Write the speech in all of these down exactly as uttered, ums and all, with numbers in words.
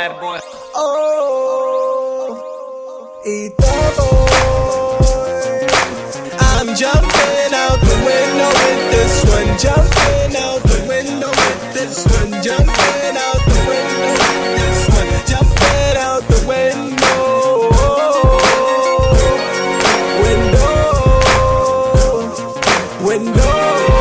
bad boy. Oh, y todo. I'm jumping out the window with this one. Jumping out the window with this one. Jumping out the window with this one. Jumping out the window. Window. Window.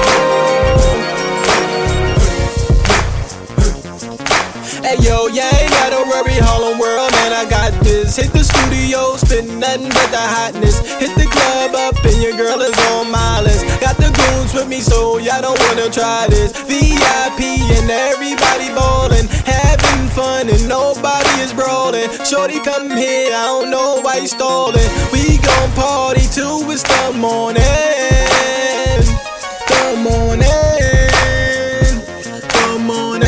Hey yo, yeah, ain't gotta worry, Harlem World, man, I got this. Hit the studio, spit nothing but the hotness. Hit the club up and your girl is on my list. Got the goons with me, so y'all don't wanna try this. V I P and everybody ballin', having fun and nobody is brawling. Shorty come here, I don't know why you stallin'. We gon' party till it's the morning. The morning. The morning.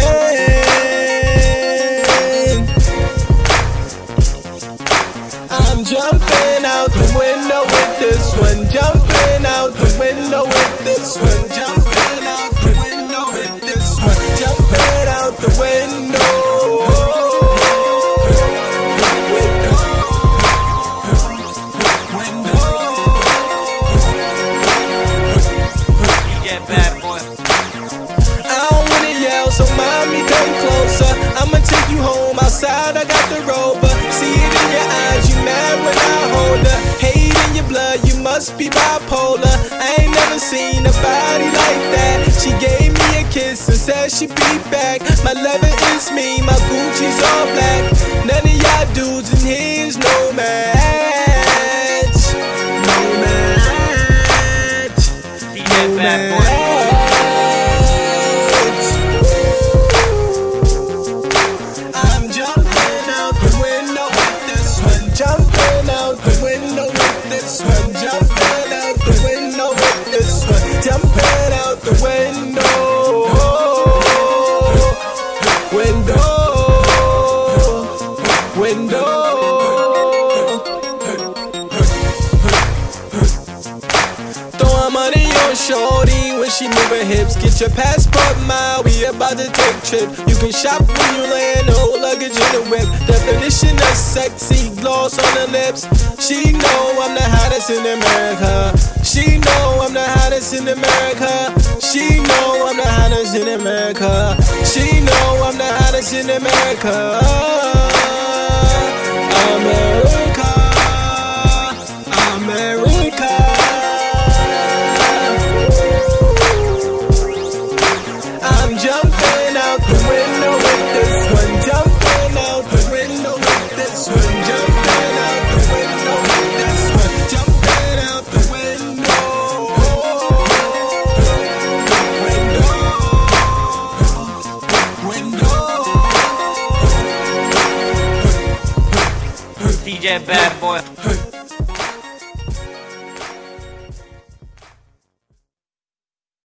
I'm jumping out the window with this one. Jumping out the window with this one. Jumping out the window with this one. Jumping out the window. Window. Window. Yeah, bad boy. I don't wanna yell, so mommy come closer. I'ma take you home outside. I got the rover. See it in your eyes, you mad when I hold her. Hate in your blood, you must be bipolar. I ain't never seen a body like that. She gave me a kiss and said she'd be back. My lover is me, my Gucci's all black. None of y'all dudes in here is no match. No match. Yeah, bad boy. I'm jumping out the window with this one. Jumping out the window with this one. Jumping out the window with this one. Jumping out the window. Window. Window. Throwing money on shorty when she move her hips. Get your passport mile, we about to take trip. You can shop when you land, no luggage in the whip. Definition of sexy, gloss on the lips. She know I'm the hottest in America. She know I'm the hottest in America. She know I'm the hottest in America. She know I'm the hottest in America. America. America. I'm jumping out the window with this one. Jumping out the window with this one. Jumping out the window with this one. Jumping out the window. Window. Window. D J Bad Boy.